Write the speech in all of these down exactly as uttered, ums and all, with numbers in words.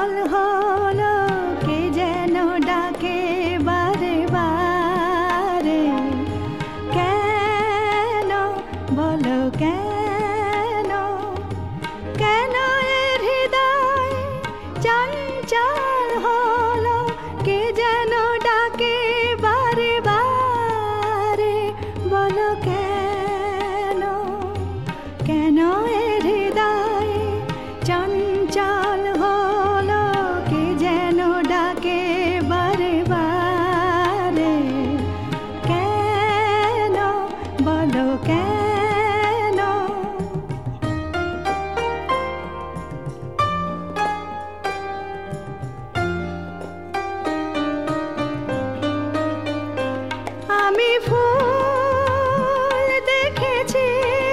চঞ্চল হলো কে যেন ডাকে বারে বারে। কেন বলো কেন, কেন এ হৃদয় চঞ্চল হলো কে যেন ডাকে বারে বারে। বলো কেন, কেন এ হৃদয় চঞ্চল হলো কে যেন ডাকে বারে বারে। কেন বলো কেন। আমি ফুল দেখেছি,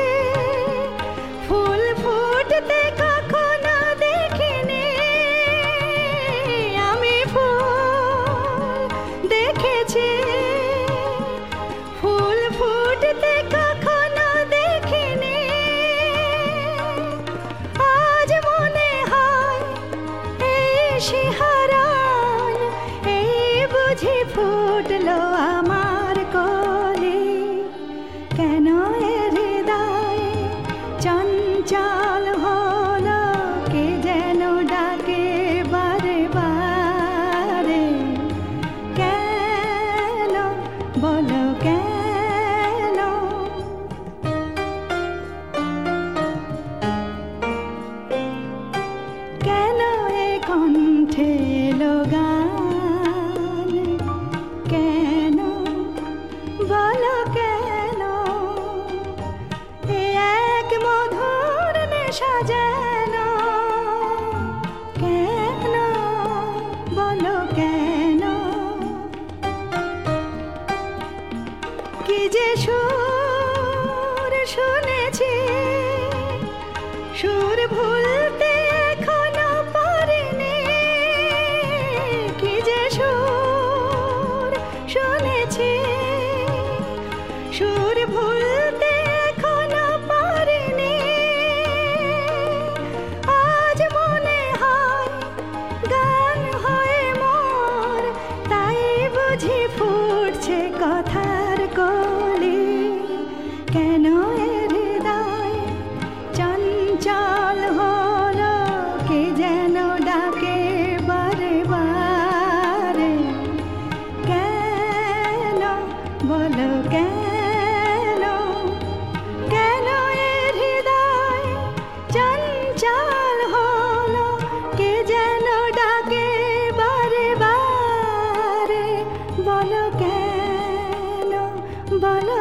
ফুল ফুটতে কখনো দেখিনি। আমি ফুল দেখেছি, ফুল ফুটতে কখনো দেখিনি। আজ মনে হয় এই শিহরণ, এই বুঝি ফুটলো আমার কলি। কেন এ হৃদয় চঞ্চল হলো কে যেন ডাকে বারে বারে। কেন বলো কেন। কেন এ কণ্ঠে এলো গান, কেন বলো কেন। এ এক মধুর নেশা যেন, কেন বলো কেন। কি যে সুর শুনেছি, সুর ভুলতে এখনো পারিনি। কি যে সুর শুনেছি, সুর ভুলতে এখনো পারিনি। আজ মনে হয় গান হয়ে মোর, তাই বুঝি ফুটছে কথার কলি। কেন এ হৃদয় চঞ্চল হলো কে যেন ডাকে বারে বারে। কেন বলো কেন, কেন এ হৃদয় চঞ্চল হলো কে যেন ডাকে বারে বারে। বলো কেন, বলো